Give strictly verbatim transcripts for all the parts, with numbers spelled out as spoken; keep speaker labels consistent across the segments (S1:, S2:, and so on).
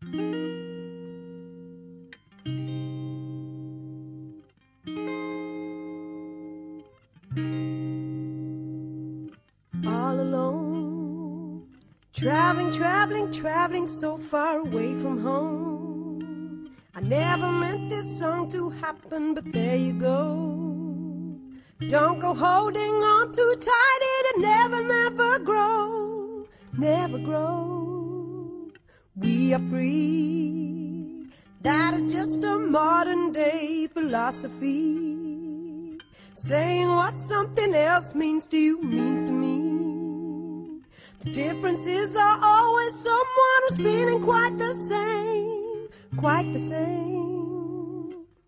S1: All alone, traveling, traveling, traveling so far away from home. I never meant this song to happen, but there you go. Don't go holding on too tight, it'll never, never grow, never grow. We are free, that is just a modern day philosophy. Saying what something else means to you means to me. The differences are always someone who's feeling quite the same, quite the same.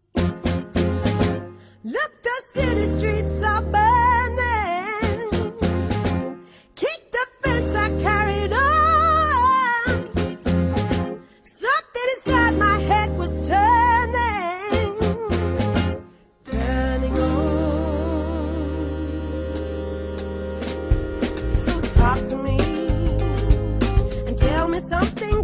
S1: Look, the city streets are burning. Kick the fence I carried on. Something inside my head was turning, turning on. So talk to me and tell me something